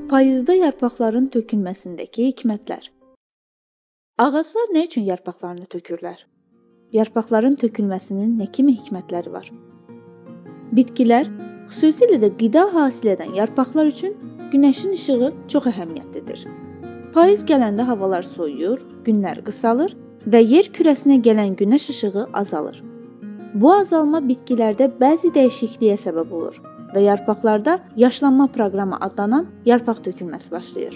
Payızda yarpaqların tökülməsindəki hikmətlər. Ağaclar nə üçün yarpaqlarını tökürlər? Yarpaqların tökülməsinin nə kimi hikmətləri var? Bitkilər, xüsusilə də qida hasil edən yarpaqlar üçün günəşin işığı çox əhəmiyyətlidir. Payız gələndə havalar soyuyur, günlər qısalır və yer kürəsinə gələn günəş işığı azalır. Bu azalma bitkilərdə bəzi dəyişikliyə səbəb olur və yarpaqlarda yaşlanma proqramı adlanan yarpaq tökülməsi başlayır.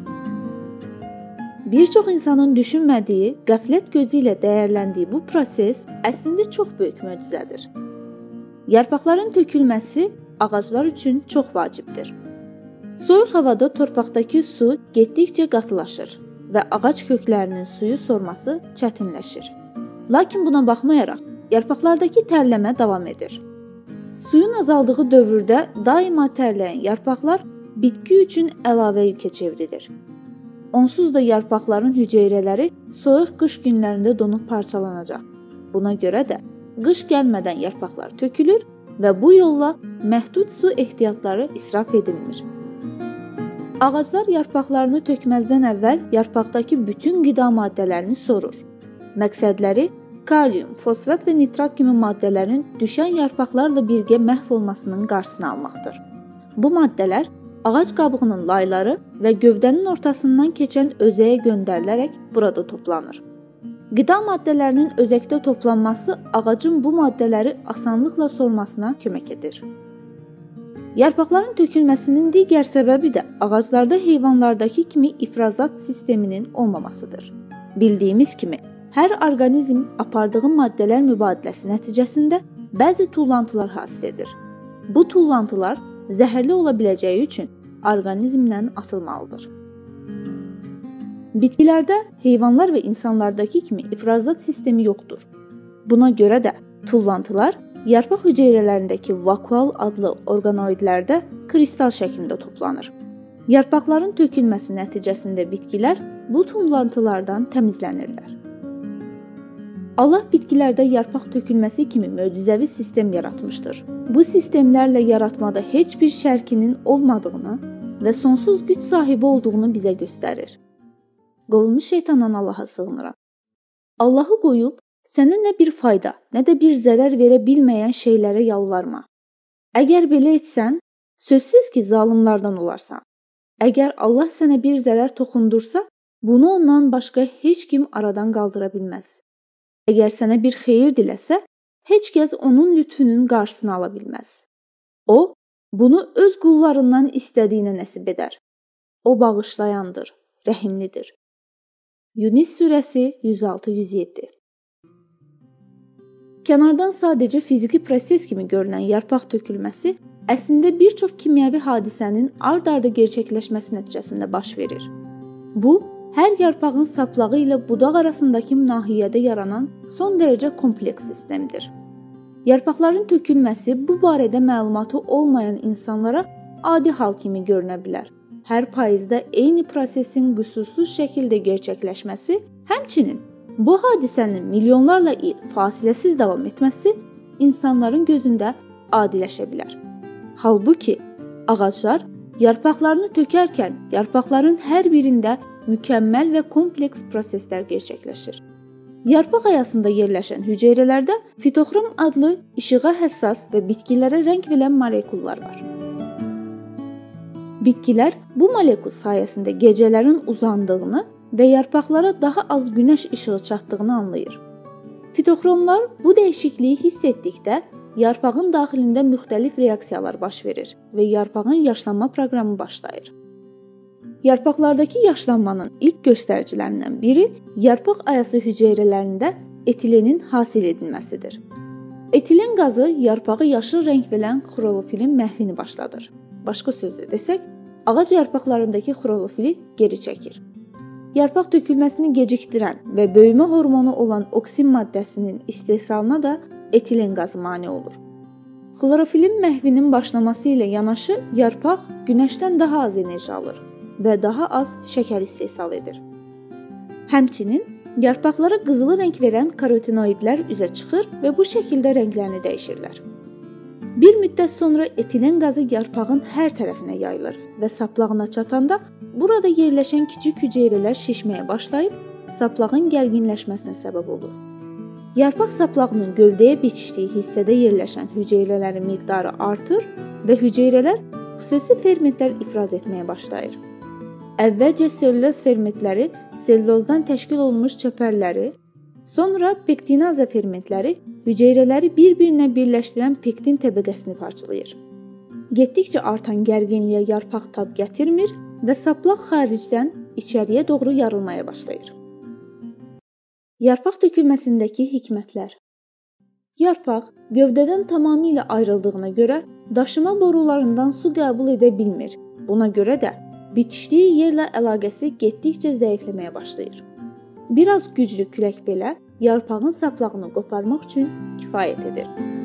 Bir çox insanın düşünmədiyi, qəflət gözü ilə dəyərləndiyi bu proses əslində çox böyük möcüzədir. Yarpaqların tökülməsi ağaclar üçün çox vacibdir. Soyuq havada torpaqdakı su getdikcə qatılaşır və ağac köklərinin suyu sorması çətinləşir. Lakin buna baxmayaraq, yarpaqlardakı tərləmə davam edir. Suyun azaldığı dövrdə daima tərləyən yarpaqlar bitki üçün əlavə yükə çevrilir. Onsuz da yarpaqların hüceyrələri soyuq qış günlərində donub parçalanacaq. Buna görə də qış gəlmədən yarpaqlar tökülür və bu yolla məhdud su ehtiyatları israf edilmir. Ağaclar yarpaqlarını tökməzdən əvvəl yarpaqdakı bütün qida maddələrini sorur. Məqsədləri kalium, fosfat və nitrat kimi maddələrin düşən yarpaqlarla birgə məhv olmasının qarşısını almaqdır. Bu maddələr ağac qabığının layları və gövdənin ortasından keçən özəyə göndərilərək burada toplanır. Qida maddələrinin özəkdə toplanması ağacın bu maddələri asanlıqla sormasına kömək edir. Yarpaqların tökülməsinin digər səbəbi də ağaclarda heyvanlardakı kimi ifrazat sisteminin olmamasıdır. Bildiyimiz kimi, hər orqanizm apardığı maddələr mübadiləsi nəticəsində bəzi tullantılar hasil edir. Bu tullantılar zəhərli ola biləcəyi üçün orqanizmdən atılmalıdır. Bitkilərdə heyvanlar və insanlardakı kimi ifrazat sistemi yoxdur. Buna görə də tullantılar yarpaq hüceyrələrindəki vakuol adlı orqanoidlərdə kristal şəklində toplanır. Yarpaqların tökülməsi nəticəsində bitkilər bu tullantılardan təmizlənirlər. Allah bitkilərdə yarpaq tökülməsi kimi möcüzəvi sistem yaratmışdır. Bu sistemlərlə yaratmada heç bir şərkinin olmadığını və sonsuz güc sahibi olduğunu bizə göstərir. Qovulmuş şeytandan Allaha sığınıram. Allahı qoyub, sənə nə bir fayda, nə də bir zərər verə bilməyən şeylərə yalvarma. Əgər belə etsən, sözsüz ki, zalımlardan olarsan. Əgər Allah sənə bir zərər toxundursa, bunu ondan başqa heç kim aradan qaldıra bilməz. Əgər sənə bir xeyir diləsə, heç kəs onun lütfünün qarşısını ala bilməz. O, bunu öz qullarından istədiyinə nəsib edər. O bağışlayandır, rəhimlidir. Yunus surəsi 106-107. Kənardan sadəcə fiziki proses kimi görünən yarpaq tökülməsi əslində bir çox kimyəvi hadisənin ard-arda gerçəkləşməsi nəticəsində baş verir. Bu, hər yarpağın saplağı ilə budaq arasındakı nahiyədə yaranan son dərəcə kompleks sistemdir. Yarpaqların tökülməsi bu barədə məlumatı olmayan insanlara adi hal kimi görünə bilər. Hər payızda eyni prosesin qüsursuz şəkildə gerçəkləşməsi, həmçinin bu hadisənin milyonlarla il fasiləsiz davam etməsi insanların gözündə adiləşə bilər. Halbuki ağaclar yarpaqlarını tökərkən yarpaqların hər birində mükəmməl və kompleks proseslər gerçəkləşir. Yarpaq ayasında yerləşən hüceyrələrdə fitoxrom adlı işığa həssas və bitkilərə rəng verən molekullar var. Bitkilər bu molekul sayəsində gecələrin uzandığını və yarpaqlara daha az günəş işığı çatdığını anlayır. Fitoxromlar bu dəyişikliyi hiss etdikdə yarpağın daxilində müxtəlif reaksiyalar baş verir və yarpağın yaşlanma proqramı başlayır. Yarpaqlardakı yaşlanmanın ilk göstəricilərindən biri yarpaq ayası hüceyrələrində etilenin hasil edilməsidir. Etilen qazı yarpağı yaşıl rəng verən xlorofilin məhvini başladır. Başqa sözlə desək, ağac yarpaqlarındakı xlorofili geri çəkir. Yarpaq tökülməsini gecikdirən və böyümə hormonu olan oksin maddəsinin istehsalına da etilen qazı mane olur. Xlorofilin məhvinin başlaması ilə yanaşı yarpaq günəşdən daha az enerji alır və daha az şəkər istehsal edir. Həmçinin yarpaqlara qızılı rəng verən karotenoidlər üzə çıxır və bu şəkildə rənglərini dəyişirlər. Bir müddət sonra etilən qazı yarpağın hər tərəfinə yayılır və saplağına çatanda burada yerləşən kiçik hüceyrələr şişməyə başlayıb saplağın gərginləşməsinə səbəb olur. Yarpaq saplağının gövdəyə bitişdiyi hissədə yerləşən hüceyrələrin miqdarı artır və hüceyrələr xüsusi fermentlər ifraz etməyə başlayır. Əvvəlcə selluloz fermentləri sellulozdan təşkil olunmuş çəpərləri, sonra pektinaza fermentləri hüceyrələri bir-birinə birləşdirən pektin təbəqəsini parçalayır. Getdikcə artan gərginliyə yarpaq tab gətirmir və saplaq xaricdən içəriyə doğru yarılmaya başlayır. Yarpaq tökülməsindəki hikmətlər. Yarpaq gövdədən tamamilə ayrıldığına görə daşıma borularından su qəbul edə bilmir. Buna görə də bitişdiyi yerlə əlaqəsi getdikcə zəifləməyə başlayır. Biraz güclü külək belə yarpağın saplağını qoparmaq üçün kifayət edir.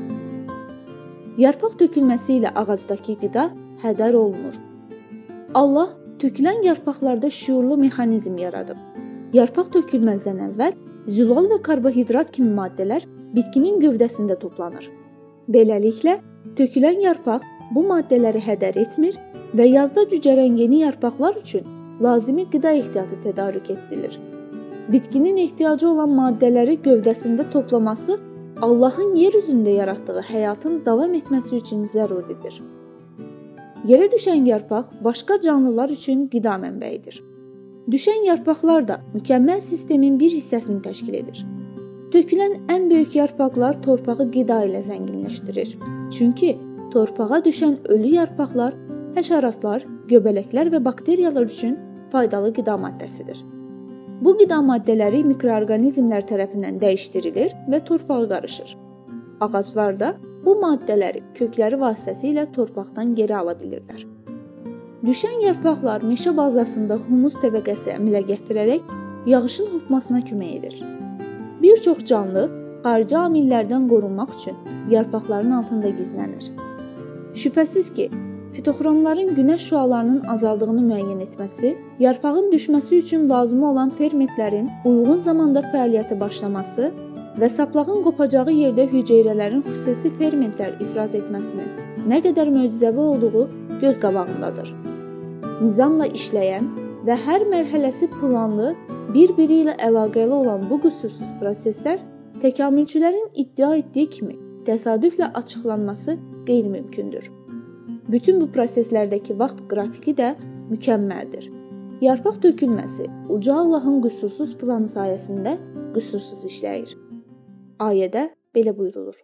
Yarpaq tökülməsi ilə ağacdakı qida hədər olunur. Allah tökülən yarpaqlarda şüurlu mexanizm yaradıb. Yarpaq tökülməzdən əvvəl zülal və karbohidrat kimi maddələr bitkinin gövdəsində toplanır. Beləliklə, tökülən yarpaq bu maddələri hədər etmir və yazda cücərən yeni yarpaqlar üçün lazımi qida ehtiyatı tədarük edilir. Bitkinin ehtiyacı olan maddələri gövdəsində toplaması Allahın yer üzündə yaratdığı həyatın davam etməsi üçün zəruridir. Yerə düşən yarpaq başqa canlılar üçün qida mənbəyidir. Düşən yarpaqlar da mükəmməl sistemin bir hissəsini təşkil edir. Tökülən ən böyük yarpaqlar torpağı qida ilə zənginləşdirir. Çünki torpağa düşən ölü yarpaqlar həşəratlar, göbələklər və bakteriyalar üçün faydalı qida maddəsidir. Bu qida maddələri mikroorqanizmlər tərəfindən dəyişdirilir və torpağa qarışır. Ağaclar da bu maddələri kökləri vasitəsilə torpaqdan geri ala bilirlər. Düşən yarpaqlar meşə bazasında humus təbəqəsi əmələ gətirərək yağışın hopmasına kömək edir. Bir çox canlı xarici amillərdən qorunmaq üçün yarpaqların altında gizlənir. Şübhəsiz ki, fitoxromların günəş şüalarının azaldığını müəyyən etməsi, yarpağın düşməsi üçün lazım olan fermentlərin uyğun zamanda fəaliyyətə başlaması və saplağın qopacağı yerdə hüceyrələrin xüsusi fermentlər ifraz etməsinin nə qədər möcüzəvi olduğu göz qabağındadır. Nizamla işləyən və hər mərhələsi planlı, bir-biri ilə əlaqəli olan bu qüsursuz proseslər təkamülçülərin iddia etdiyi kimi təsadüflə açıqlanması qeyri-mümkündür. Bütün bu proseslərdəki vaxt qrafiki də mükəmməldir. Yarpaq tökülməsi uca Allahın qüsursuz planı sayəsində qüsursuz işləyir. Ayədə belə buyurulur.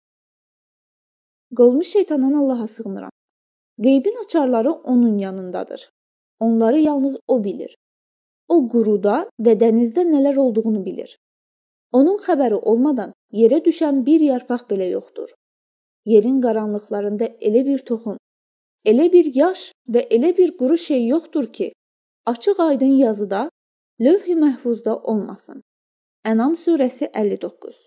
Qolmuş şeytandan Allaha sığınıram. Qeybin açarları onun yanındadır. Onları yalnız o bilir. O quruda və dənizdə nələr olduğunu bilir. Onun xəbəri olmadan yerə düşən bir yarpaq belə yoxdur. Yerin qaranlıqlarında elə bir toxum, elə bir yaş və elə bir quru şey yoxdur ki, açıq aydın yazıda, lövh-i məhfuzda olmasın. Ənam surəsi 59.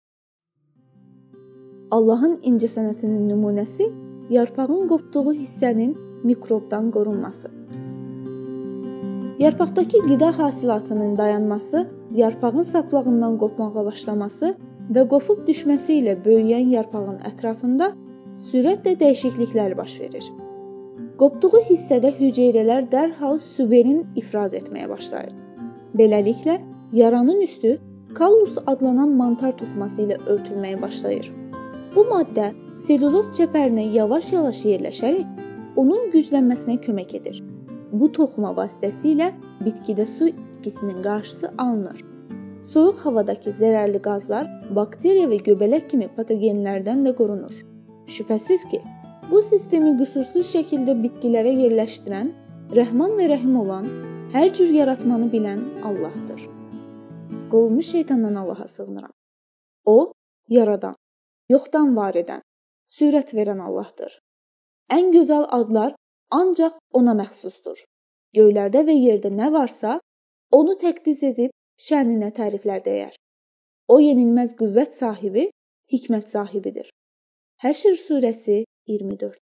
Allahın incəsənətinin nümunəsi yarpağın qopduğu hissənin mikrobdan qorunması. Yarpaqdakı qida hasilatının dayanması, yarpağın saplağından qopmağa başlaması və qopub düşməsi ilə böyüyən yarpağın ətrafında sürətlə dəyişikliklər baş verir. Qopduğu hissədə hüceyrələr dərhal suberin ifraz etməyə başlayır. Beləliklə, yaranın üstü kallus adlanan mantar toxuması ilə örtülməyə başlayır. Bu maddə selluloz çəpərinə yavaş-yavaş yerləşərək onun güclənməsinə kömək edir. Bu toxuma vasitəsilə bitkidə su itkisinin qarşısı alınır. Soyuq havadakı zərərli qazlar bakteriya və göbələk kimi patogenlərdən də qorunur. Şübhəsiz ki, bu sistemi qüsursuz şəkildə bitkilərə yerləşdirən, rəhman və rəhim olan, hər cür yaratmanı bilən Allahdır. Qolmuş şeytandan Allaha sığınıram. O, yaradan, yoxdan var edən, sürət verən Allahdır. Ən gözəl adlar ancaq ona məxsusdur. Göylərdə və yerdə nə varsa, onu təqdis edib şəninə təriflər deyər. O yenilməz qüvvət sahibi, hikmət sahibidir. Həşr surəsi 24.